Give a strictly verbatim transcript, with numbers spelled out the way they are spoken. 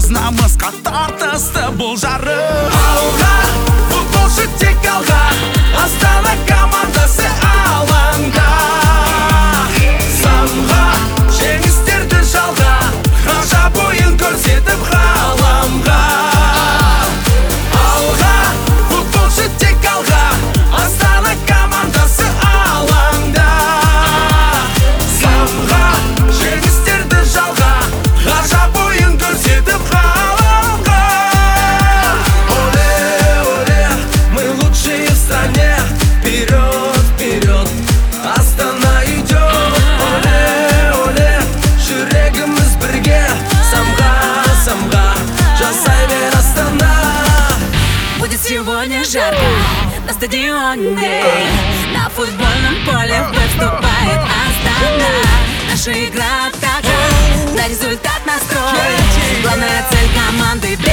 намысқа тартысты бұл жарыс. Алға, футболшы тек алға, Астана командасы алаңда. Самға, жеңістерді жалға, ғажап ойын көрсетіп ғаламға. Алға, футболшы тек алға, Астана командасы алаңда. Самға, жеңістерді жалға, ғажап ойын көрсетіп ғаламға. Оле, оле, мы лучшие в стране. Вперед, вперед, Астана идет. Оле, оле, жүрегіміз бірге. Самға, самға, жасай бер Астана. Будет сегодня жарко на стадионе, на футбольном поле вновь вступает Астана. Наша игра такая, на результат настрой. Главная цель команды